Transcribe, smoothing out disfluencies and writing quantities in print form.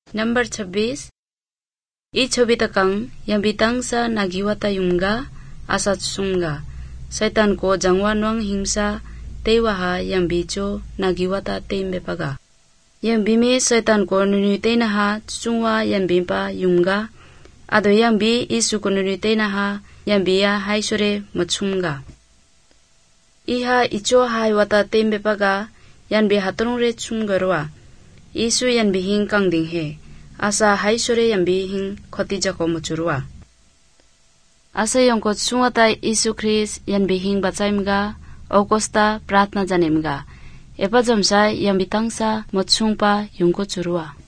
Number 26. Ichobi takang yang bitang sa nagiwata yunga asat sunga. Saitan ko jangwanwang himsa tewaha yang bicho nagiwata tembe paga. Yang bimi saitan ko nunute naha sungwa yang bimpa yunga. Ado yang bi isu ko nunute naha yang biya haisore machunga. Iha icho hai wata tembe paga yang bi haturungre chungarwa. Isu yang bihing kang dinghe. Asa haisore yang bihing khotija ko muchurwa. Asa yang ko chungata Isu Kris yang bihing bacaimga Augusta pratna janemga. Epa jamsa yang bitangsa mochungpa yungko churwa.